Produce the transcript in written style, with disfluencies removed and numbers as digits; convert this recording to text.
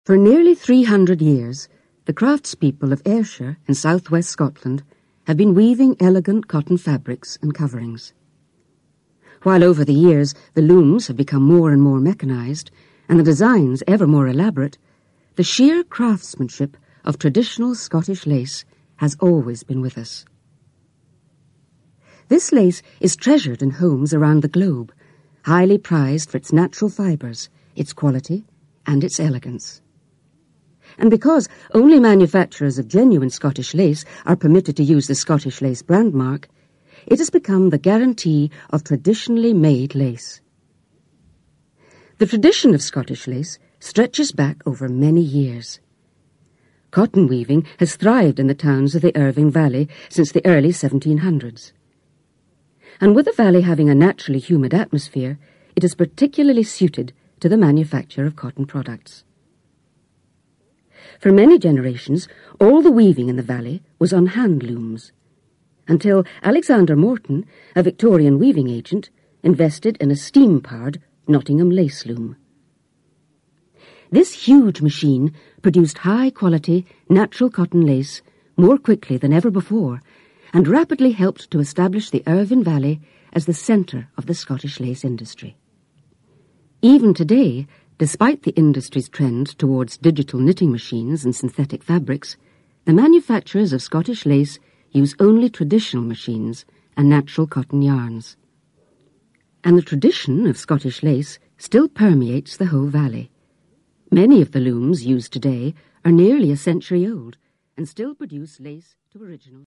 For nearly 300 years, the craftspeople of Ayrshire in southwest Scotland have been weaving elegant cotton fabrics and coverings. While over the years the looms have become more and more mechanised and the designs ever more elaborate, the sheer craftsmanship of traditional Scottish lace has always been with us. This lace is treasured in homes around the globe, highly prized for its natural fibres, its quality and its elegance. And because only manufacturers of genuine Scottish lace are permitted to use the Scottish Lace brand mark, it has become the guarantee of traditionally made lace. The tradition of Scottish lace stretches back over many years. Cotton weaving has thrived in the towns of the Irvine Valley since the early 1700s. And with the valley having a naturally humid atmosphere, it is particularly suited to the manufacture of cotton products. For many generations, all the weaving in the valley was on hand looms, until Alexander Morton, a Victorian weaving agent, invested in a steam-powered Nottingham lace loom. This huge machine produced high-quality, natural cotton lace more quickly than ever before, and rapidly helped to establish the Irvine Valley as the centre of the Scottish lace industry. Even today, despite the industry's trend towards digital knitting machines and synthetic fabrics, the manufacturers of Scottish lace use only traditional machines and natural cotton yarns. And the tradition of Scottish lace still permeates the whole valley. Many of the looms used today are nearly a century old and still produce lace to original